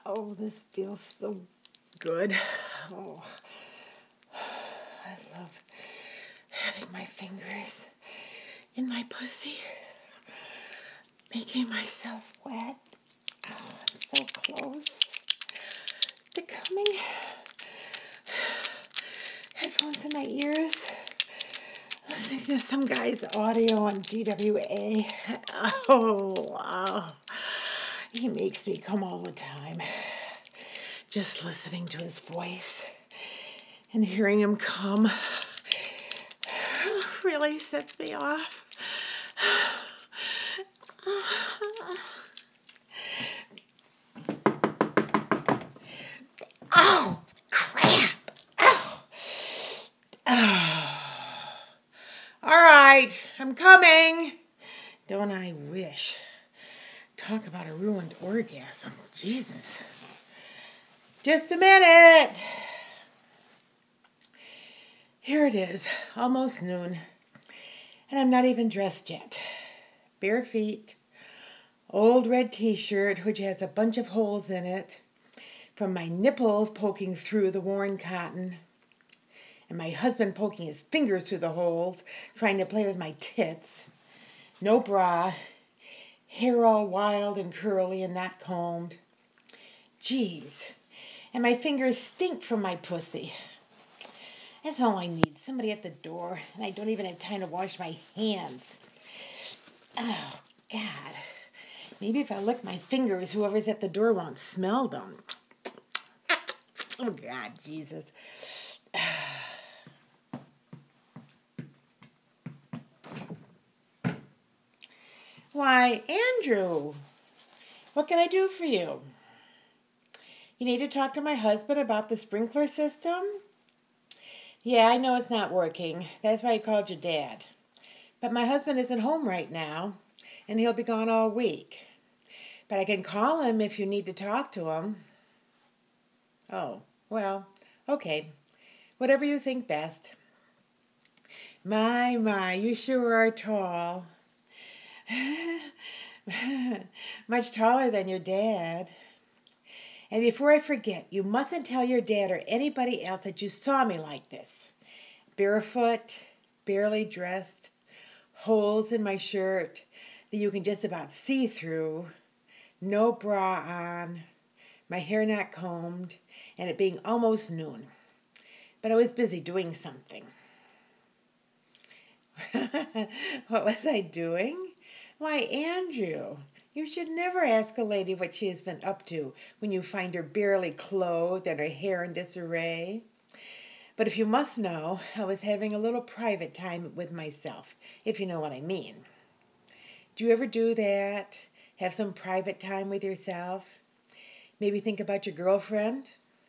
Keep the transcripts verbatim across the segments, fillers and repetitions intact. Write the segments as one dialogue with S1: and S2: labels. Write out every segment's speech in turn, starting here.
S1: Oh, this feels so good. Oh, I love having my fingers in my pussy, making myself wet. Oh, I'm so close to coming. Headphones in my ears, listening to some guy's audio on G W A. Oh, wow. He makes me come all the time. Just listening to his voice and hearing him come really sets me off. Oh, crap. Oh. Oh. All right, I'm coming. Don't I wish? Talk about a ruined orgasm. Jesus. Just a minute. Here it is, almost noon, and I'm not even dressed yet. Bare feet, old red t-shirt which has a bunch of holes in it from my nipples poking through the worn cotton, and my husband poking his fingers through the holes, trying to play with my tits. No bra, hair all wild and curly and not combed. Jeez, and my fingers stink from my pussy. That's all I need, somebody at the door, and I don't even have time to wash my hands. Oh, God. Maybe if I lick my fingers, whoever's at the door won't smell them. Oh, God, Jesus. Why, Andrew, what can I do for you? You need to talk to my husband about the sprinkler system? Yeah, I know it's not working. That's why I called your dad. But my husband isn't home right now, and he'll be gone all week. But I can call him if you need to talk to him. Oh, well, okay. Whatever you think best. My, my, you sure are tall. Much taller than your dad. And before I forget, you mustn't tell your dad or anybody else that you saw me like this. Barefoot, barely dressed, holes in my shirt that you can just about see through, no bra on, my hair not combed, and it being almost noon. But I was busy doing something. What was I doing? Why, Andrew, you should never ask a lady what she has been up to when you find her barely clothed and her hair in disarray. But if you must know, I was having a little private time with myself, if you know what I mean. Do you ever do that? Have some private time with yourself? Maybe think about your girlfriend?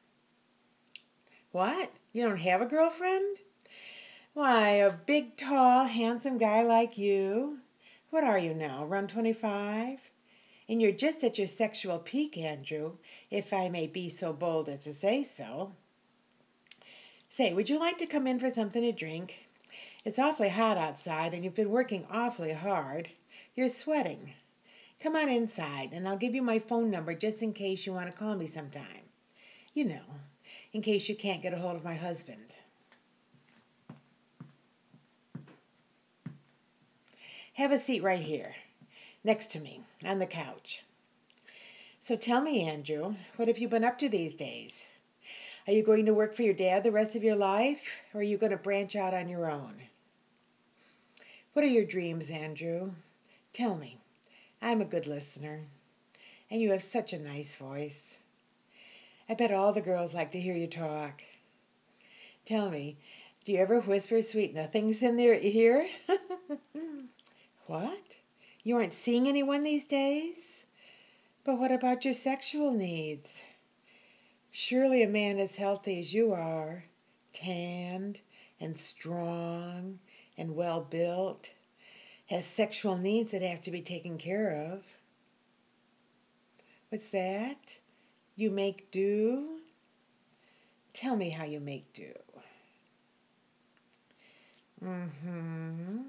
S1: What? You don't have a girlfriend? Why, a big, tall, handsome guy like you. What are you now, around twenty-five? And you're just at your sexual peak, Andrew, if I may be so bold as to say so. Say, would you like to come in for something to drink? It's awfully hot outside, and you've been working awfully hard. You're sweating. Come on inside, and I'll give you my phone number just in case you want to call me sometime. You know, in case you can't get a hold of my husband. Have a seat right here, next to me, on the couch. So tell me, Andrew, what have you been up to these days? Are you going to work for your dad the rest of your life, or are you going to branch out on your own? What are your dreams, Andrew? Tell me. I'm a good listener, and you have such a nice voice. I bet all the girls like to hear you talk. Tell me, do you ever whisper sweet nothings in their ear? What? You aren't seeing anyone these days? But what about your sexual needs? Surely a man as healthy as you are, tanned and strong and well-built, has sexual needs that have to be taken care of. What's that? You make do? Tell me how you make do. Mm-hmm.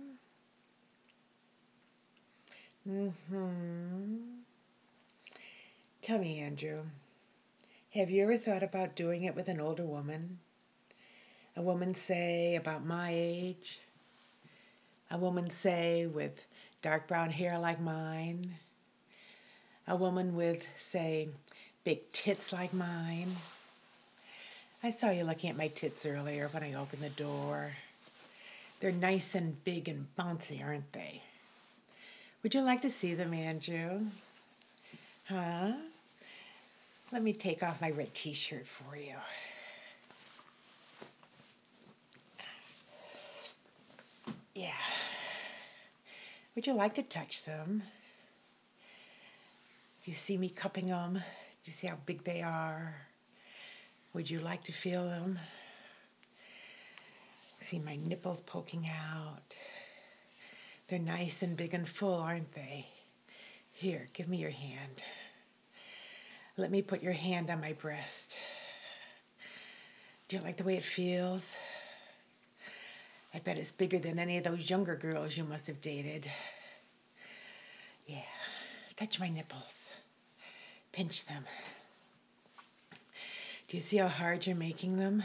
S1: Mm-hmm. Tell me, Andrew, Have you ever thought about doing it with an older woman? A woman, say, about my age? A woman, say, with dark brown hair like mine? A woman with, say, big tits like mine? I saw you looking at my tits earlier when I opened the door. They're nice and big and bouncy, aren't they? Would you like to see them, Andrew? Huh? Let me take off my red t-shirt for you. Yeah. Would you like to touch them? Do you see me cupping them? Do you see how big they are? Would you like to feel them? See my nipples poking out. They're nice and big and full, aren't they? Here, give me your hand. Let me put your hand on my breast. Do you like the way it feels? I bet it's bigger than any of those younger girls you must have dated. Yeah, touch my nipples. Pinch them. Do you see how hard you're making them?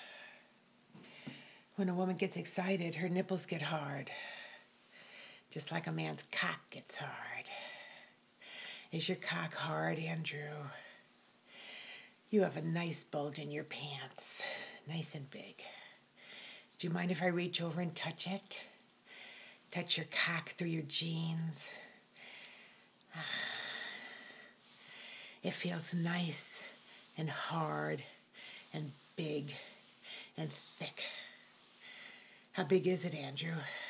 S1: When a woman gets excited, her nipples get hard. Just like a man's cock gets hard. Is your cock hard, Andrew? You have a nice bulge in your pants. Nice and big. Do you mind if I reach over and touch it? Touch your cock through your jeans. It feels nice and hard and big and thick. How big is it, Andrew?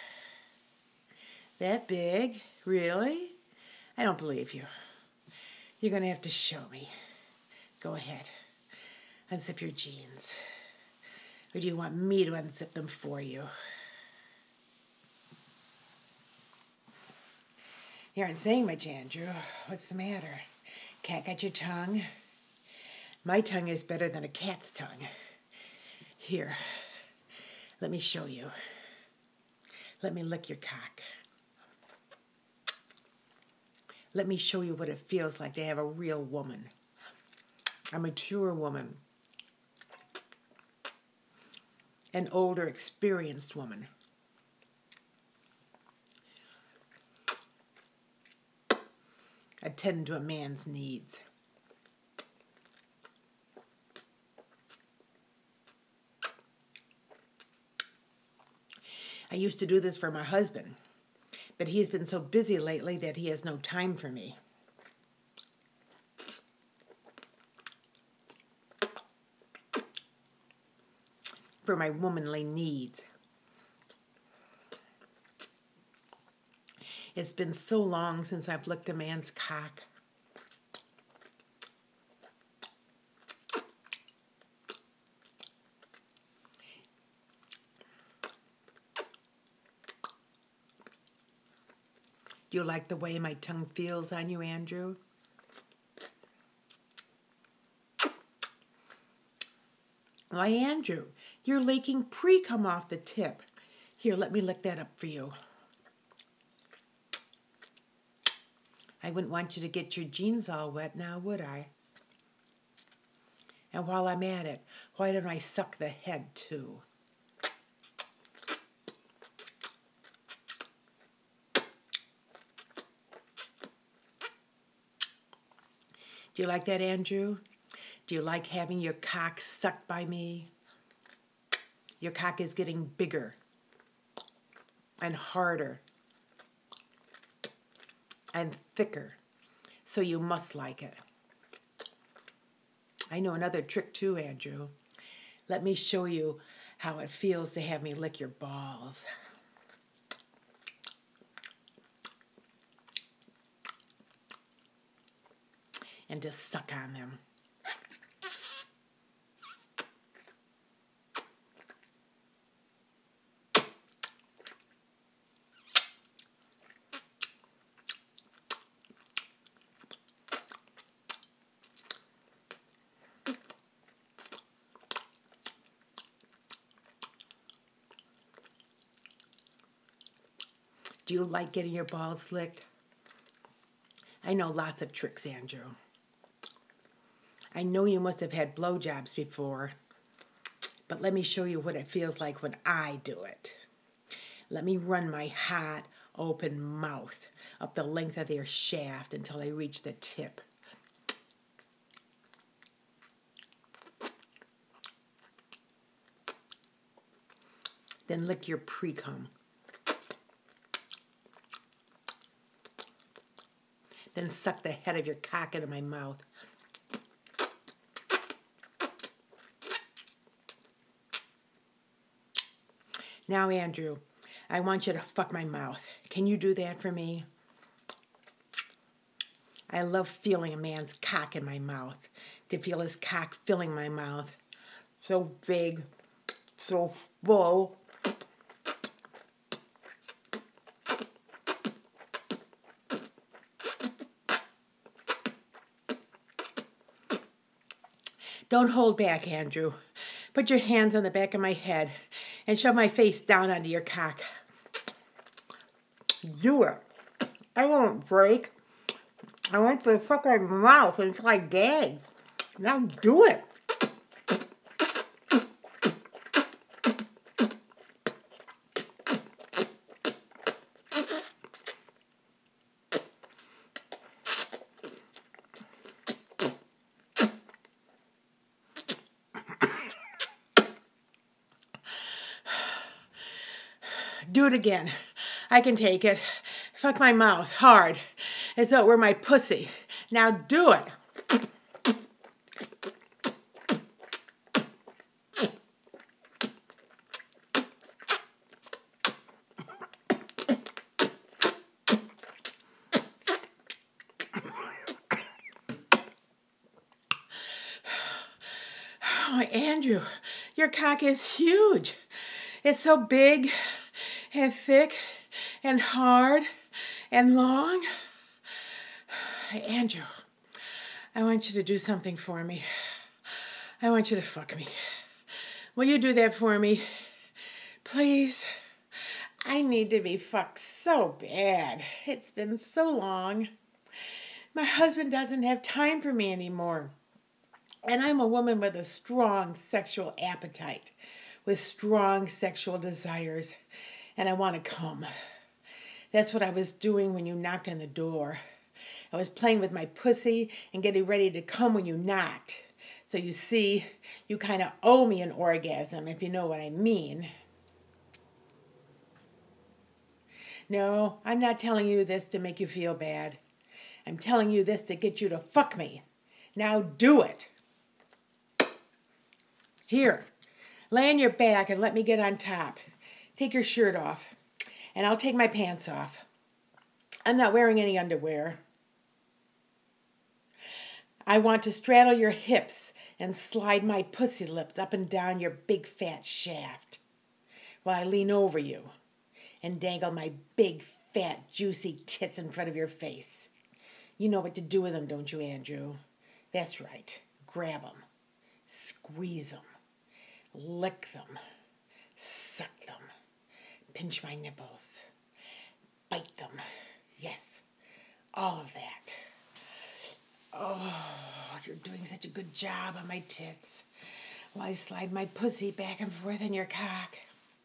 S1: That big? Really? I don't believe you. You're going to have to show me. Go ahead. Unzip your jeans. Or do you want me to unzip them for you? You aren't saying much, Andrew. What's the matter? Cat got your tongue? My tongue is better than a cat's tongue. Here, let me show you. Let me lick your cock. Let me show you what it feels like to have a real woman. A mature woman. An older, experienced woman. Attend to a man's needs. I used to do this for my husband, but he's been so busy lately that he has no time for me. For my womanly needs. It's been so long since I've licked a man's cock. Do you like the way my tongue feels on you, Andrew? Why, Andrew, you're leaking pre-cum off the tip. Here, let me lick that up for you. I wouldn't want you to get your jeans all wet now, would I? And while I'm at it, why don't I suck the head, too? Do you like that, Andrew? Do you like having your cock sucked by me? Your cock is getting bigger and harder and thicker, so you must like it. I know another trick too, Andrew. Let me show you how it feels to have me lick your balls. And to suck on them. Do you like getting your balls licked? I know lots of tricks, Andrew. I know you must have had blowjobs before, but let me show you what it feels like when I do it. Let me run my hot, open mouth up the length of your shaft until I reach the tip. Then lick your pre-cum. Then suck the head of your cock into my mouth. Now, Andrew, I want you to fuck my mouth. Can you do that for me? I love feeling a man's cock in my mouth. To feel his cock filling my mouth. So big, so full. Don't hold back, Andrew. Put your hands on the back of my head and shove my face down onto your cock. Do it. I won't break. I want to fuck my mouth until I gag. Now do it. Do it again. I can take it. Fuck my mouth hard, as though it were my pussy. Now do it. Oh, Andrew, your cock is huge. It's so big and thick and hard and long. Andrew, I want you to do something for me. I want you to fuck me. Will you do that for me? Please? I need to be fucked so bad. It's been so long. My husband doesn't have time for me anymore. And I'm a woman with a strong sexual appetite, with strong sexual desires, and I want to come. That's what I was doing when you knocked on the door. I was playing with my pussy and getting ready to come when you knocked. So you see, you kind of owe me an orgasm, if you know what I mean. No, I'm not telling you this to make you feel bad. I'm telling you this to get you to fuck me. Now do it. Here, lay on your back and let me get on top. Take your shirt off, and I'll take my pants off. I'm not wearing any underwear. I want to straddle your hips and slide my pussy lips up and down your big fat shaft while I lean over you and dangle my big fat juicy tits in front of your face. You know what to do with them, don't you, Andrew? That's right. Grab them. Squeeze them. Lick them. Suck them. Pinch my nipples. Bite them. Yes. All of that. Oh, you're doing such a good job on my tits while I slide my pussy back and forth in your cock.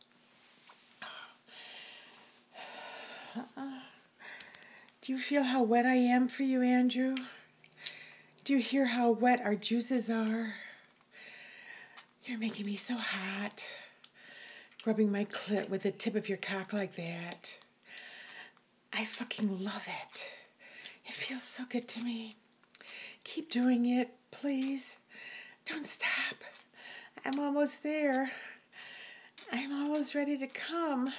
S1: Uh-uh. Do you feel how wet I am for you, Andrew? Do you hear how wet our juices are? You're making me so hot. Rubbing my clit with the tip of your cock like that. I fucking love it. It feels so good to me. Keep doing it, please. Don't stop. I'm almost there. I'm almost ready to come.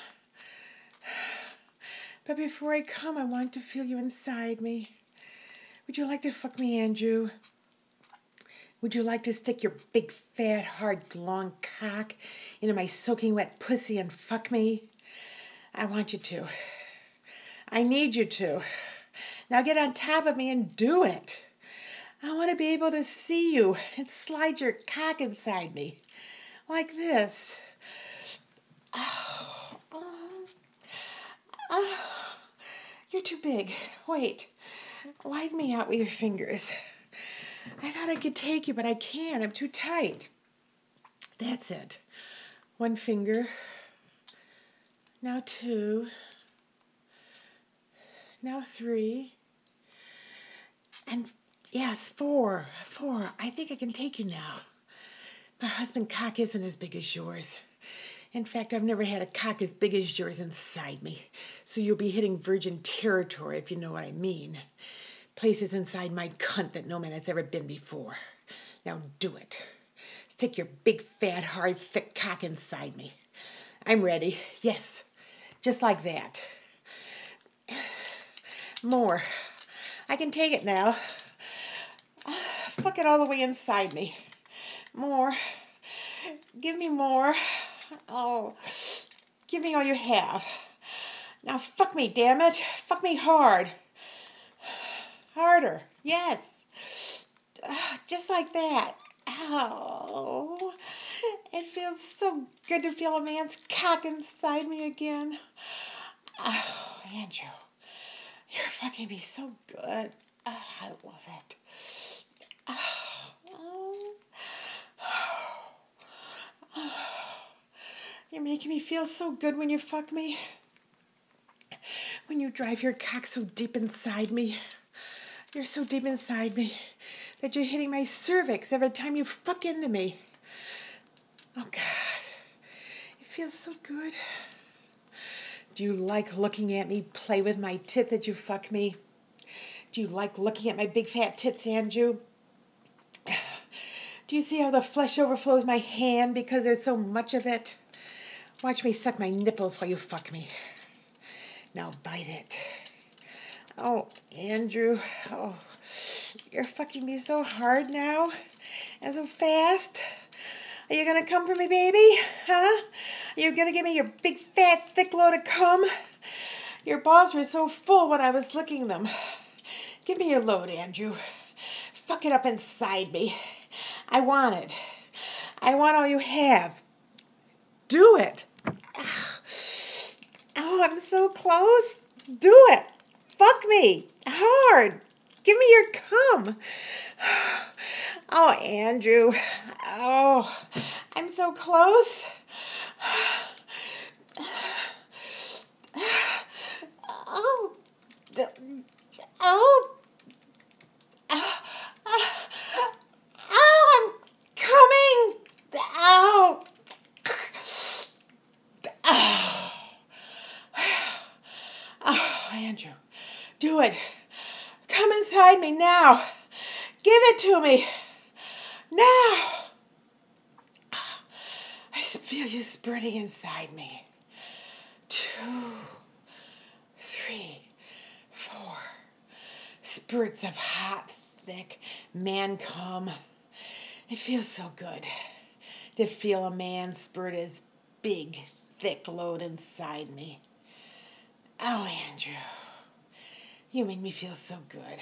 S1: But before I come, I want to feel you inside me. Would you like to fuck me, Andrew? Would you like to stick your big, fat, hard, long cock into my soaking wet pussy and fuck me? I want you to. I need you to. Now get on top of me and do it. I want to be able to see you and slide your cock inside me. Like this. Oh, oh, oh. You're too big. Wait. Widen me out with your fingers. I thought I could take you, but I can't. I'm too tight. That's it. One finger. Now two. Now three. And yes, four. Four. I think I can take you now. My husband's cock isn't as big as yours. In fact, I've never had a cock as big as yours inside me. So you'll be hitting virgin territory, if you know what I mean. Places inside my cunt that no man has ever been before. Now do it. Stick your big, fat, hard, thick cock inside me. I'm ready. Yes, just like that. More. I can take it now. Fuck it all the way inside me. More. Give me more. Oh, give me all you have. Now fuck me, damn it. Fuck me hard. Harder. Yes. Just like that. Oh, it feels so good to feel a man's cock inside me again. Oh, Andrew, you're fucking me so good. Oh, I love it. Oh, oh. You're making me feel so good when you fuck me. When you drive your cock so deep inside me. You're so deep inside me that you're hitting my cervix every time you fuck into me. Oh, God. It feels so good. Do you like looking at me play with my tit that you fuck me? Do you like looking at my big fat tits, Andrew? Do you see how the flesh overflows my hand because there's so much of it? Watch me suck my nipples while you fuck me. Now bite it. Oh, Andrew. Oh, you're fucking me so hard now and so fast. Are you going to come for me, baby? Huh? Are you going to give me your big, fat, thick load of cum? Your balls were so full when I was licking them. Give me your load, Andrew. Fuck it up inside me. I want it. I want all you have. Do it. Oh, I'm so close. Do it. Fuck me. Hard. Give me your cum. Oh, Andrew. Oh, I'm so close. Oh. Oh. Oh, I'm coming. Oh. Oh. Oh, Andrew. Do it. Come inside me now. Give it to me. Now. I feel you spreading inside me. Two, three, four. Spurts of hot, thick man cum. It feels so good to feel a man spurt his big, thick load inside me. Oh, Andrew. You make me feel so good.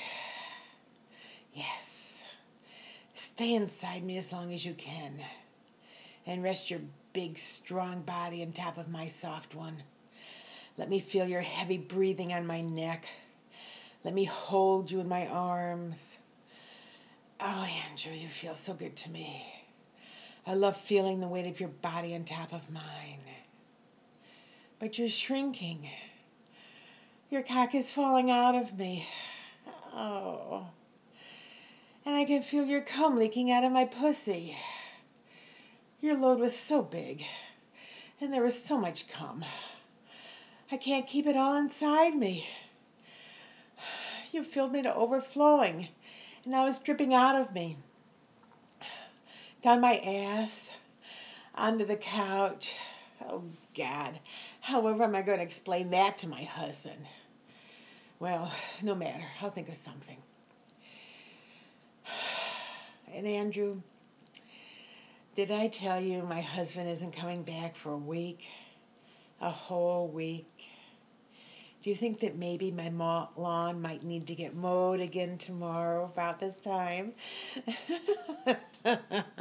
S1: Yes. Stay inside me as long as you can. And rest your big, strong body on top of my soft one. Let me feel your heavy breathing on my neck. Let me hold you in my arms. Oh, Andrew, you feel so good to me. I love feeling the weight of your body on top of mine. But you're shrinking. Your cock is falling out of me. Oh. And I can feel your cum leaking out of my pussy. Your load was so big. And there was so much cum. I can't keep it all inside me. You filled me to overflowing. And now it's dripping out of me. Down my ass. Onto the couch. Oh, God. However am I going to explain that to my husband? Well, no matter. I'll think of something. And Andrew, did I tell you my husband isn't coming back for a week? A whole week? Do you think that maybe my mo- lawn might need to get mowed again tomorrow about this time?